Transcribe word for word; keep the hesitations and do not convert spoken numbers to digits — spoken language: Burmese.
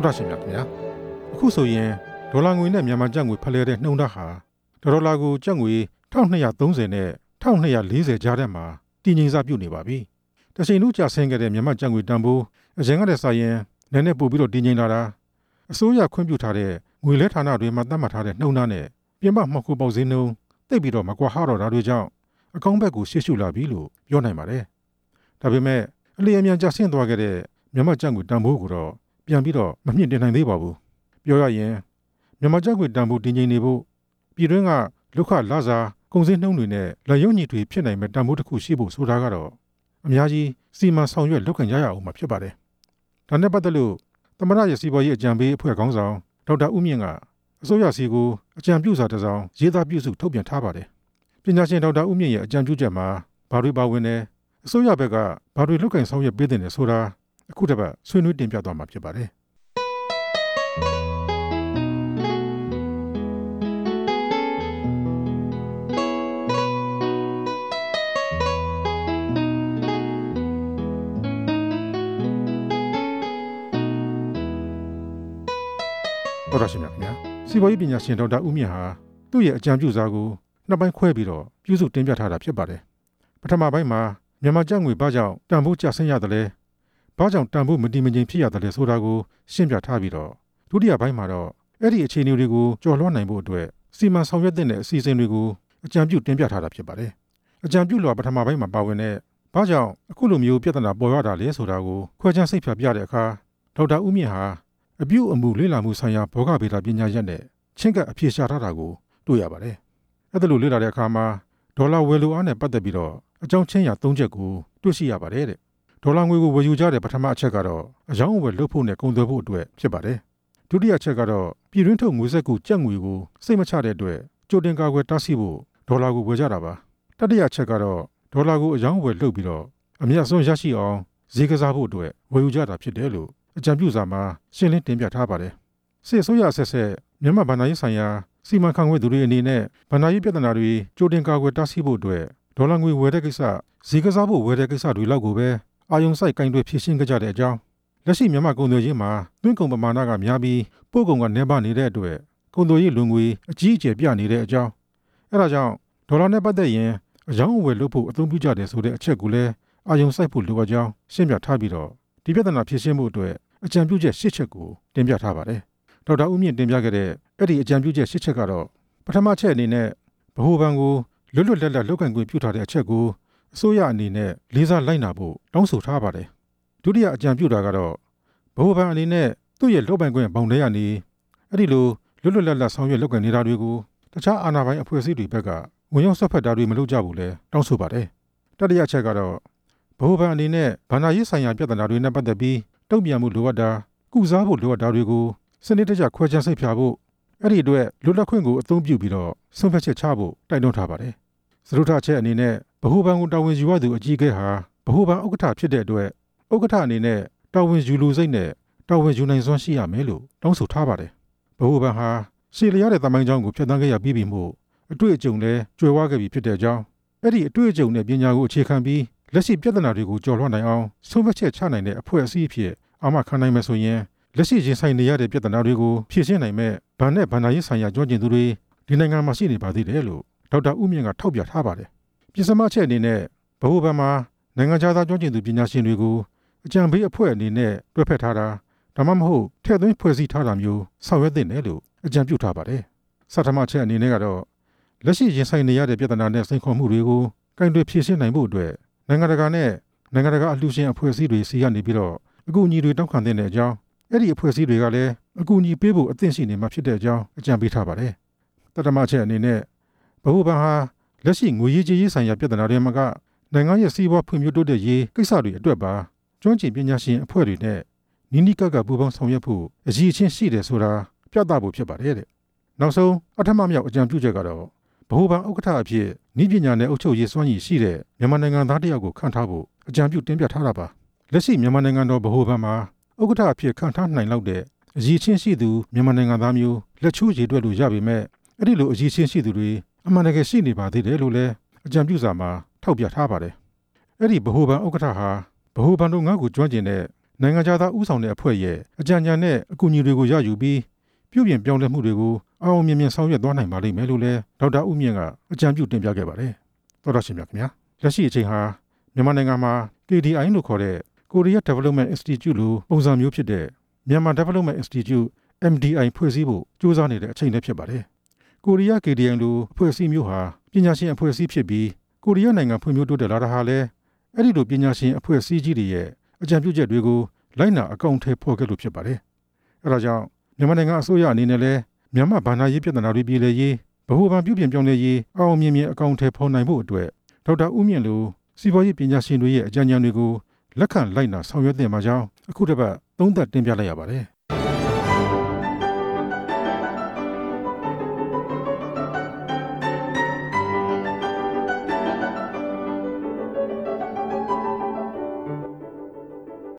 တော်တာရှင်များခင်ဗျာအခုဆိုရင်ဒေါ်လာငွေနဲ့မြန်မာကျပ်ငွေဖလှယ်တဲ့နှုန်းထားဟာဒေါ်လာကိုကျပ်ငွေတစ်ထောင်နှစ်ရာသုံးဆယ်နဲ့တစ်ထောင်နှစ်ရာလေးဆယ်ကြားထဲမှာတည်ငြိမ်စပြုနေပါပြီ။တချိန်လုံးကျဆင်းခဲ့တဲ့မြန်မာကျပ်ငွေတန်ဖိုးအရင်ကတည်းကဆိုရင်နည်းနည်းပိုပြီးတော့တည်ငြိမ်လာတာအစိုးရခွင့်ပြုထားတဲ့ငွေလဲဌာနတွေမှာသတ်မှတ်ထားတဲ့နှုန်းထားနဲ့ပြင်ပမှောက်ခိုးပေါက်ဈေးနှုန်းတိတ်ပြီးတော့မကွာဟတော့တာတွေကြောင့်အကောင့်ဘက်ကိုရှေ့ရှုလာပြီလို့ပြောနိုင်ပါတယ်။ဒါပေမဲ့အလျင်အမြန်ကျဆင်းသွားခဲ့တဲ့မြန်မာကျပ်ငွေတန်ဖိုးကိုတော့ပြန်ပြီးတော့မမြင့်တင်နိုင်သေးပါဘူး။ပြောရရင်မြန်မာကျပ်ငွေတန်ဖိုးတည်ငြိမ်နေဖို့ပြည်တွင်းကလုခလစာကုန်စည်နှုန်းတွေနဲ့လက်ရုံညီတွေဖြစ်နိုင်မဲ့တန်ဖိုးတစ်ခုရှိဖို့ဆိုတာကတော့အများကြီးစီမံဆောင်ရွက်လုပ်ကိုင်ကြရအောင်မှာဖြစ်ပါတယ်။ဒါနဲ့ပတ်သက်လို့သမ္မတရဲ့စီးပွားရေးအကြံပေးအဖွဲ့ခေါင်းဆောင်ဒေါက်တာဦးမြင့်ကအစိုးရစီကိုအကြံပြုစာတစ်စောင်ရေးသားပြုစုထုတ်ပြန်ထားပါတယ်။ပညာရှင်ဒေါက်တာဦးမြင့်ရဲ့အကြံပြုချက်မှာဘာတွေပါဝင်လဲအစိုးရဘက်ကဘာတွေလုပ်ကိုင်ဆောင်ရွက်ပေးတဲ့လဲဆိုတာအခုတစ်ပတ်ဆွေးနွေးတင်ပြသွားမှာဖြစ်ပါတယ်။တော်ရရှိမြခင်ဗျာစီးပွားရေးပညာရှင်ဒေါက်တာဦးမြင့်ဟာသူ့ရဲ့အကြံပြုစာကိုနှစ်ပိုင်းခွဲပြီးတော့ပြုစုတင်ပြထားတာဖြစ်ပါတယ်ပထမပိုင်းမှာမြန်မာကျပ်ငွေဘာကြောင့်တန်ဖိုးကျဆင်းရတယ်လဲဘာကြောင့်တန်ဖိုးမတည်မငြိမ်ဖြစ်ရတယ်လဲဆိုတာကိုရှင်းပြထားပြီးတော့ဒုတိယပိုင်းမှာတော့အဲ့ဒီအခြေအနေတွေကိုကျော်လွှားနိုင်ဖို့အတွက်စီမံဆောင်ရွက်တဲ့အစီအစဉ်တွေကိုအကြံပြုတင်ပြထားတာဖြစ်ပါတယ်အကြံပြုလွှာပထမပိုင်းမှာပါဝင်တဲ့ဘာကြောင့်အခုလိုမျိုးပြဿနာပေါ်ရတာလဲဆိုတာကိုခွဲခြားစိတ်ဖြာပြတဲ့အခါဒေါက်တာဦးမြင့်ဟာအပြုအမူလေ့လာမှုဆိုင်ရာဘောဂဗေဒပညာရပ်နဲ့ချင်းကပ်အဖြေရှာထားတာကိုတွေ့ရပါတယ်။အဲ့ဒါလိုလေ့လာတဲ့အခါမှာဒေါ်လာဝယ်လိုအားနဲ့ပတ်သက်ပြီးတော့အကြောင်းချင်းရာသုံးချက်ကိုတွေ့ရှိရပါတယ်တဲ့။ဒေါ်လာငွေကိုဝယ်ယူကြတဲ့ပထမအချက်ကတော့အယောင်းအဝယ်လုပ်ဖို့နဲ့ကုန်သွယ်ဖို့အတွက်ဖြစ်ပါတယ်။ဒုတိယချက်ကတော့ပြည်တွင်းထုတ်ငွေစက်ကူကျပ်ငွေကိုစိတ်မချတဲ့အတွက်ကြိုတင်ကာကွယ်တားဆီးဖို့ဒေါ်လာကိုဝယ်ကြတာပါ။တတိယချက်ကတော့ဒေါ်လာကိုအယောင်းအဝယ်လုပ်ပြီးတော့အမြတ်ဆုံးရရှိအောင်ဈေးကစားဖို့အတွက်ဝယ်ယူကြတာဖြစ်တယ်လို့အကြံပြုစာမှာရှင်းလင်းတင်ပြထားပါတယ်။စစ်အစိုးရဆက်ဆက်မြန်မာဗဏ္ဍာရေးဆိုင်ရာစီမံခန့်ခွဲသူတွေအနေနဲ့ဗဏ္ဍာရေးပြဿနာတွေကြိုတင်ကာကွယ်တားဆီးဖို့အတွက်ဒေါ်လာငွေဝယ်တဲ့ကိစ္စဈေးကစားဖို့ဝယ်တဲ့ကိစ္စတွေလောက်ကိုပဲအာရုံစိုက်ကင်တွယ်ဖြည့်ရှင်းကြတဲ့အကြောင်းလက်ရှိမြန်မာကုန်သွယ်ရေးမှာသွင်းကုန်ပမာဏကများပြီးပို့ကုန်ကနည်းပါးနေတဲ့အတွက်ကုန်သွယ်ရေးလွန်ငွေအကြီးအကျယ်ပြနေတဲ့အကြောင်းအဲဒါကြောင့်ဒေါ်လာနဲ့ပတ်သက်ရင်အယောင်းအဝယ်လုပ်ဖို့အသုံးပြုကြတယ်ဆိုတဲ့အချက်ကိုလည်းအာရုံစိုက်ဖို့လိုအပ်ကြောင်းရှင်းပြထားပြီးတော့ဒီပြဿနာဖြေရှင်းမှုအတွက်အကြံပြုချက်၈ချက်ကိုတင်ပြထားပါတယ်။ဒေါက်တာဦးမြင့်တင်ပြခဲ့တဲ့အဲ့ဒီအကြံပြုချက်၈ချက်ကတော့ပထမချက်အနေနဲ့ဗဟိုဘဏ်ကိုလွတ်လွတ်လပ်လပ်လုပ်ကိုင်ခွင့်ပြုထားတဲ့အချက်ကိုအစိုးရအနေနဲ့လေးစားလိုက်နာဖို့တောင်းဆိုထားပါတယ်။ဒုတိယအကြံပြုတာကတော့ဗဟိုဘဏ်အနေနဲ့သူ့ရဲ့လုပ်ပိုင်ခွင့်ဘောင်ထဲကနေအဲ့ဒီလိုလွတ်လွတ်လပ်လပ်ဆောင်ရွက်လုပ်ကိုင်နေတာတွေကိုတခြားအာဏာပိုင်အဖွဲ့အစည်းတွေဘက်ကဝင်ရောက်ဆွတ်ဖက်တာတွေမလုပ်ကြဘူးလဲတောင်းဆိုပါတယ်။တတိယချက်ကတော့ဗဟိုဘဏ်အနေနဲ့ဗဏ္ဍာရေးဆိုင်ရာပြဿနာတွေနဲ့ပတ်သက်ပြီးတုံ့ပြန်မှုလိုအပ်တာကုစားဖို့လိုအပ်တာတွေကိုစနစ်တကျခွဲခြားစိတ်ဖြာဖို့အဲ့ဒီအတွက်လွတ်လပ်ခွင့်ကိုအသုံးပြုပြီးတော့ဆုံးဖြတ်ချက်ချဖို့တိုက်တွန်းထားပါတယ်။စရုထချက်အနေနဲ့ဗဟိုဘဏ်ကိုတာဝန်ယူရသူအကြီးအကဲဟာဗဟိုဘဏ်ဥက္ကဋ္ဌဖြစ်တဲ့အတွက်ဥက္ကဋ္ဌအနေနဲ့တာဝန်ယူလူစိတ်နဲ့တာဝန်ယူနိုင်စွမ်းရှိရမယ်လို့တောင်းဆိုထားပါတယ်။ဗဟိုဘဏ်ဟာရှေ့လျားတဲ့သမိုင်းကြောင်းကိုဖျက်ဆီးခဲ့ရပြီးပြီမို့အတွေ့အကြုံလည်းကျွယ်ဝခဲ့ပြီဖြစ်တဲ့အကြောင်းအဲ့ဒီအတွေ့အကြုံနဲ့ပညာကိုအခြေခံပြီးလက်ရှိပြဿနာတွေကိုကျော်လွှားနိုင်အောင်ဆုံးဖြတ်ချက်ချနိုင်တဲ့အဖွဲ့အစည်းအဖြစ်အာမခံနိုင်မယ်ဆိုရင်လက်ရှိရင်ဆိုင်နေရတဲ့ပြဿနာတွေကိုဖြေရှင်းနိုင်မဲ့ဗန်နဲ့ဗန်နာရေးဆိုင်ရာကျွမ်းကျင်သူတွေဒီနိုင်ငံမှာရှိနေပါသေးတယ်လို့ဒေါက်တာဦးမြင့်ကထောက်ပြထားပါတယ်။ပြည်စမချက်အနေနဲ့ဗဟိုဘဏ်မှာနိုင်ငံခြားသားကျွမ်းကျင်သူပညာရှင်တွေကိုအကြံပေးအဖွဲ့အနေနဲ့တွဲဖက်ထားတာဒါမှမဟုတ်ထည့်သွင်းဖွဲ့စည်းထားတာမျိုးဆောင်ရွက်သင့်တယ်လို့အကြံပြုထားပါတယ်။စထမချက်အနေနဲ့ကတော့လက်ရှိရင်ဆိုင်နေရတဲ့ပြဿနာနဲ့စိန်ခေါ်မှုတွေကိုကင်တွယ်ဖြေရှင်းနိုင်ဖို့အတွက်နိုင်ငံတကာနဲ့နိုင်ငံတကာအလှူရှင်အဖွဲ့အစည်းတွေစီကနေပြီးတော့အကူအညီတွေတောင်းခံတဲ့အကြောင်းအဲ့ဒီအဖွဲ့အစည်းတွေကလည်းအကူအညီပေးဖို့အသင့်ရှိနေမှာဖြစ်တဲ့အကြောင်းအကြံပေးထားပါတယ်။တတမချက်အနေနဲ့ဗဟိုဘဏ်ဟာလက်ရှိငွေရေးကြေးရေးဆိုင်ရာပြဿနာတွေမှာကနိုင်ငံရဲ့စီးပွားဖွံ့ဖြိုးတိုးတက်ရေးကိစ္စတွေအတွက်ပါကျွမ်းကျင်ပညာရှင်အဖွဲ့တွေနဲ့နီးနီးကပ်ကပ်ပူးပေါင်းဆောင်ရွက်ဖို့အရေးအချင်းရှိတယ်ဆိုတာပြသဖို့ဖြစ်ပါတယ်တဲ့။နောက်ဆုံးအထက်မမြောက်အကြံပြုချက်ကတော့ဗဟိုဘဏ်ဥက္ကဋ္ဌအဖြစ်ဤပညာနဲ့အုပ်ချုပ်ရေးစွမ်းရည်ရှိတဲ့မြန်မာနိုင်ငံသားတယောက်ကိုခန့်ထားဖို့အကြံပြုတင်ပြထားတာပါ။လက်ရှိမြန်မာနိုင်ငံတော်ဗဟိုဘဏ်မှာဥက္ကဋ္ဌအဖြစ်ခန့်ထားနိုင်လောက်တဲ့အရေးချင်းရှိသူမြန်မာနိုင်ငံသားမျိုးလက်ချိုးရေတွက်လို့ရပေမဲ့အဲ့ဒီလိုအရေးချင်းရှိသူတွေအမှန်တကယ်ရှိနေပါသေးတယ်လို့လည်းအကြံပြုစာမှာထောက်ပြထားပါတယ်။အဲ့ဒီဗဟိုဘဏ်ဥက္ကဋ္ဌဟာဗဟိုဘဏ်တို့ငါ့ကိုကျွမ်းကျင်တဲ့နိုင်ငံခြားသားဦးဆောင်တဲ့အဖွဲ့ရဲ့အကြံဉာဏ်နဲ့အကူအညီတွေကိုရယူပြီးပြုပြင်ပြောင်းလဲမှုတွေကိုအောင်အောင်မြင်မြင်ဆောင်ရွက်သွားနိုင်ပါလိမ့်မယ်လို့လည်းဒေါက်တာဦးမြင့်ကအကြံပြုတင်ပြခဲ့ပါတယ်။သောတာရှင်များခင်ဗျာလက်ရှိအချိန်ဟာမြန်မာနိုင်ငံမှာ ကေ ဒီ အိုင် လို့ခေါ်တဲ့ Korea Development Institute လိုပုံစံမျိုးဖြစ်တဲ့ Myanmar Development Institute အမ် ဒီ အိုင် ဖွဲ့စည်းဖို့ကြိုးစားနေတဲ့အချိန်လည်းဖြစ်ပါတယ်။ကိုရီးယား ကေ ဒီ အိုင် လိုအဖွဲ့အစည်းမျိုးဟာပညာရှင်အဖွဲ့အစည်းဖြစ်ပြီးကိုရီးယားနိုင်ငံဖွံ့ဖြိုးတိုးတက်လာတာဟာလည်းအဲ့ဒီလိုပညာရှင်အဖွဲ့အစည်းကြီးတွေရဲ့အကြံပြုချက်တွေကိုလိုက်နာအကောင့်ထဲပေါ်ခဲ့လို့ဖြစ်ပါတယ်။အဲဒါကြောင့်မြန်မာနိုင်ငံအစိုးရအနေနဲ့လည်းမြန်မာဗဏ္ဍာရေးပြဿနာတွေပြည်လည်ရေးဗဟိုဘဏ်ပြုပြင်ပြောင်းလဲရေးအောင်အောင်မြင်မြင်အကောင့်ထဲပေါ်နိုင်ဖို့အတွက်ဒေါက်တာဦးမြင့်လိုစီးပွားရေးပညာရှင်တွေရဲ့အကြံဉာဏ်တွေကိုလက်ခံလိုက်နာဆောင်ရွက်သင့်ပါကြောင်းအခုတစ်ပတ်သုံးသပ်တင်ပြလိုက်ရပါတယ်။